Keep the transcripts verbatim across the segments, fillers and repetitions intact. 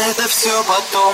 Это все потом.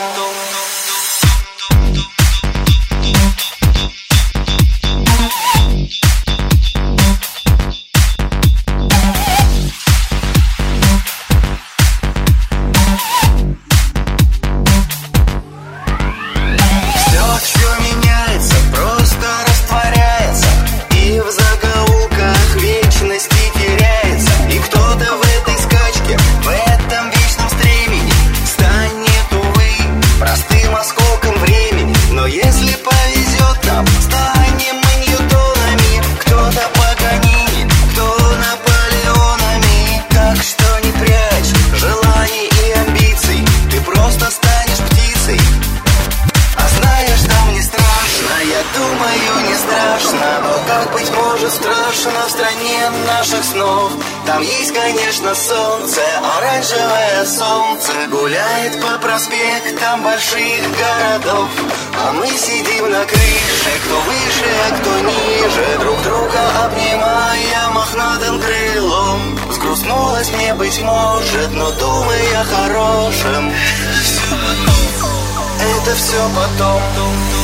Страшно в стране наших снов. Там есть, конечно, солнце, оранжевое солнце гуляет по проспектам больших городов. А мы сидим на крыше, кто выше, а кто ниже, друг друга обнимая мохнатым крылом. Сгрустнулось мне, быть может, но думай о хорошем. Это все потом.